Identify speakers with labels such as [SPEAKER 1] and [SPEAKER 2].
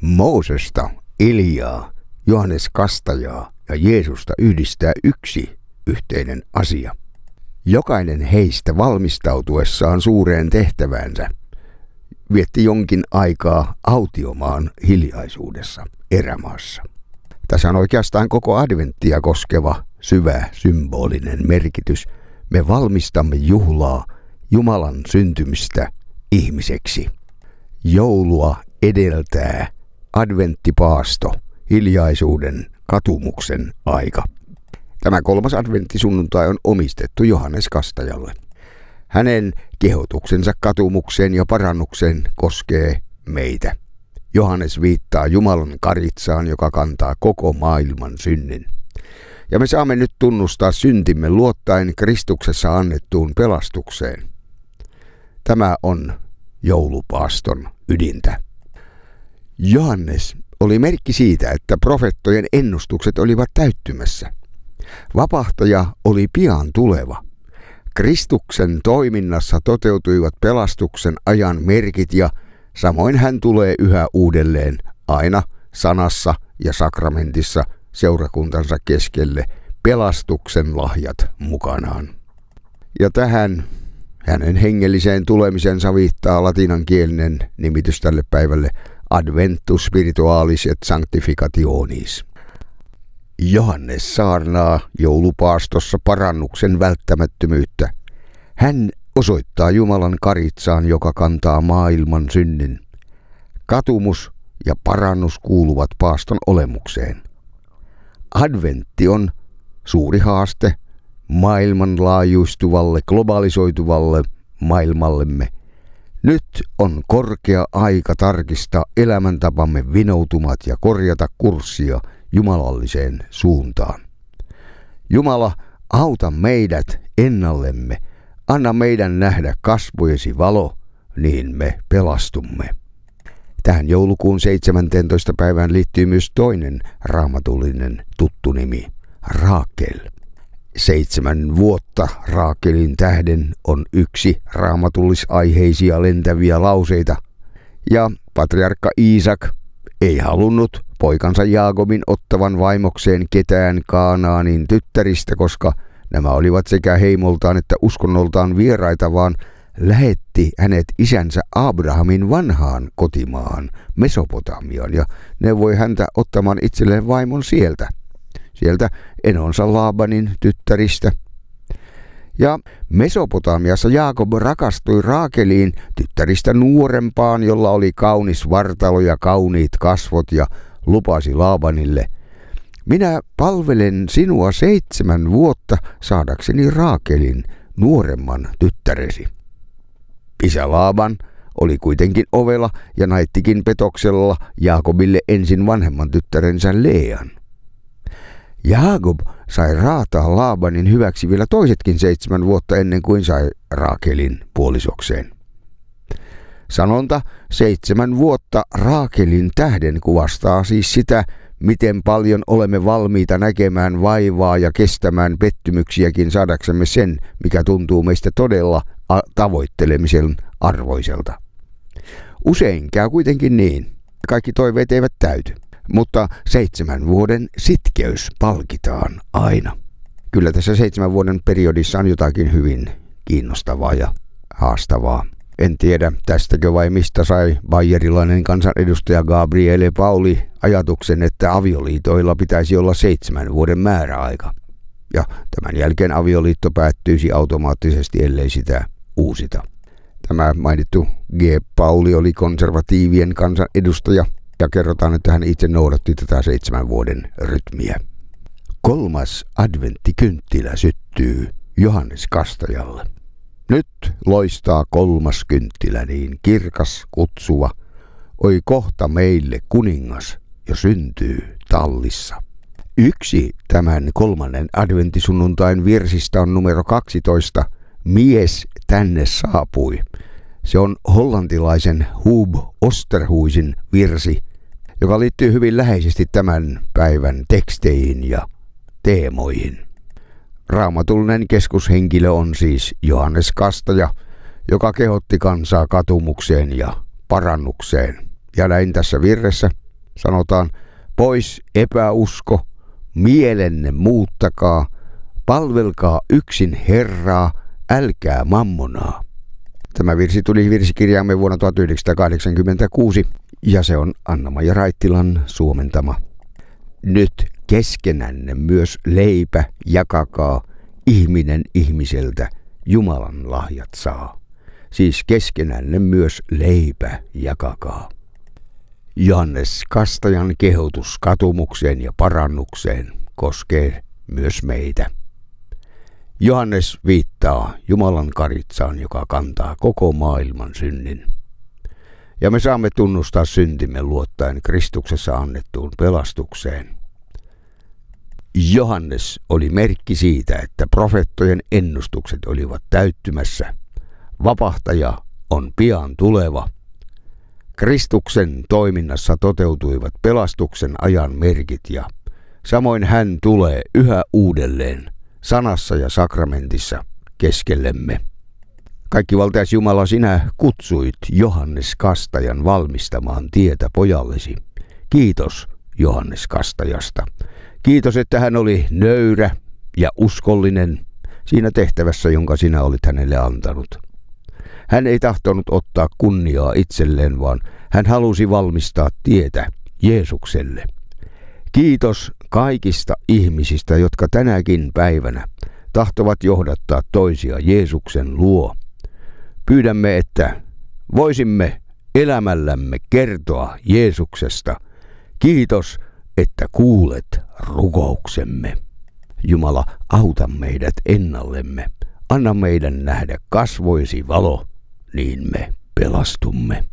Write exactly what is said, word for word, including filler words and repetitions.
[SPEAKER 1] Moosesta, Eliaa, Johannes Kastajaa ja Jeesusta yhdistää yksi yhteinen asia. Jokainen heistä valmistautuessaan suureen tehtäväänsä vietti jonkin aikaa autiomaan hiljaisuudessa erämaassa. Tässä on oikeastaan koko adventtia koskeva syvä symbolinen merkitys. Me valmistamme juhlaa Jumalan syntymistä ihmiseksi. Joulua edeltää adventtipaasto, hiljaisuuden, katumuksen aika. Tämä kolmas adventtisunnuntai on omistettu Johannes Kastajalle. Hänen kehotuksensa katumukseen ja parannukseen koskee meitä. Johannes viittaa Jumalan karitsaan, joka kantaa koko maailman synnin. Ja me saamme nyt tunnustaa syntimme luottaen Kristuksessa annettuun pelastukseen. Tämä on joulupaaston ydintä. Johannes oli merkki siitä, että profeettojen ennustukset olivat täyttymässä. Vapahtaja oli pian tuleva. Kristuksen toiminnassa toteutuivat pelastuksen ajan merkit ja samoin hän tulee yhä uudelleen aina sanassa ja sakramentissa seurakuntansa keskelle pelastuksen lahjat mukanaan. Ja tähän hänen hengelliseen tulemisensa viittaa latinankielinen nimitys tälle päivälle Adventus spiritualis et sanctificationis. Johannes saarnaa joulupaastossa parannuksen välttämättömyyttä. Hän osoittaa Jumalan karitsaan, joka kantaa maailman synnin. Katumus ja parannus kuuluvat paaston olemukseen. Adventti on suuri haaste maailmanlaajuistuvalle, globalisoituvalle maailmallemme. Nyt on korkea aika tarkistaa elämäntapamme vinoutumat ja korjata kurssia jumalalliseen suuntaan. Jumala, auta meidät ennallemme. Anna meidän nähdä kasvojesi valo, niin me pelastumme. Tähän joulukuun seitsemänteentoista päivään liittyy myös toinen raamatullinen tuttu nimi, Raakel. Seitsemän vuotta Raakelin tähden on yksi raamatullisaiheisia lentäviä lauseita. Ja patriarkka Iisak ei halunnut poikansa Jaakobin ottavan vaimokseen ketään Kaanaanin tyttäristä, koska nämä olivat sekä heimoltaan että uskonnoltaan vieraita, vaan lähetti hänet isänsä Abrahamin vanhaan kotimaahan Mesopotamiaan ja neuvoi häntä ottamaan itselleen vaimon sieltä, sieltä enonsa Laabanin tyttäristä. Ja Mesopotamiassa Jaakob rakastui Raakeliin, tyttäristä nuorempaan, jolla oli kaunis vartalo ja kauniit kasvot, ja lupasi Laabanille: minä palvelen sinua seitsemän vuotta saadakseni Raakelin, nuoremman tyttäresi. Isä Laaban oli kuitenkin ovela ja naittikin petoksella Jaakobille ensin vanhemman tyttärensä Lean. Jaakob sai raataa Laabanin hyväksi vielä toisetkin seitsemän vuotta ennen kuin sai Raakelin puolisokseen. Sanonta seitsemän vuotta Raakelin tähden kuvastaa siis sitä, miten paljon olemme valmiita näkemään vaivaa ja kestämään pettymyksiäkin saadaksemme sen, mikä tuntuu meistä todella tavoittelemisen arvoiselta. Usein käy kuitenkin niin. Kaikki toiveet eivät täyty, mutta seitsemän vuoden sitkeys palkitaan aina. Kyllä tässä seitsemän vuoden periodissa on jotakin hyvin kiinnostavaa ja haastavaa. En tiedä tästäkö vai mistä sai bayerilainen kansanedustaja Gabriele Pauli ajatuksen, että avioliitoilla pitäisi olla seitsemän vuoden määräaika. Ja tämän jälkeen avioliitto päättyisi automaattisesti, ellei sitä uusita. Tämä mainittu G. Pauli oli konservatiivien kansanedustaja ja kerrotaan, että hän itse noudatti tätä seitsemän vuoden rytmiä. Kolmas adventtikynttilä syttyy Johannes Kastajalle. Nyt loistaa kolmas kynttilä niin kirkas, kutsuva. Oi kohta meille kuningas jo syntyy tallissa. Yksi tämän kolmannen adventtisunnuntain virsistä on numero kaksitoista. Mies tänne saapui. Se on hollantilaisen Huub Osterhuisin virsi, joka liittyy hyvin läheisesti tämän päivän teksteihin ja teemoihin. Raamatullinen keskushenkilö on siis Johannes Kastaja, joka kehotti kansaa katumukseen ja parannukseen. Ja näin tässä virressä Sanotaan, pois epäusko, mielenne muuttakaa, palvelkaa yksin Herraa, älkää mammonaa. Tämä virsi tuli virsikirjaamme vuonna tuhatyhdeksänsataakahdeksankymmentäkuusi ja se on Anna-Maija Raittilan suomentama. Nyt keskenänne myös leipä jakakaa, ihminen ihmiseltä Jumalan lahjat saa. Siis keskenänne myös leipä jakakaa. Johannes Kastajan kehotus katumukseen ja parannukseen koskee myös meitä. Johannes viittaa Jumalan karitsaan, joka kantaa koko maailman synnin. Ja me saamme tunnustaa syntimme luottaen Kristuksessa annettuun pelastukseen. Johannes oli merkki siitä, että profeettojen ennustukset olivat täyttymässä. Vapahtaja on pian tuleva. Kristuksen toiminnassa toteutuivat pelastuksen ajan merkit ja samoin hän tulee yhä uudelleen sanassa ja sakramentissa keskellemme. Kaikkivaltias Jumala, sinä kutsuit Johannes Kastajan valmistamaan tietä pojallesi. Kiitos Johannes Kastajasta. Kiitos, että hän oli nöyrä ja uskollinen siinä tehtävässä, jonka sinä olit hänelle antanut. Hän ei tahtonut ottaa kunniaa itselleen, vaan hän halusi valmistaa tietä Jeesukselle. Kiitos kaikista ihmisistä, jotka tänäkin päivänä tahtovat johdattaa toisia Jeesuksen luo. Pyydämme, että voisimme elämällämme kertoa Jeesuksesta. Kiitos, että kuulet rukouksemme. Jumala, auta meidät ennallemme. Anna meidän nähdä kasvoisi valo, niin me pelastumme.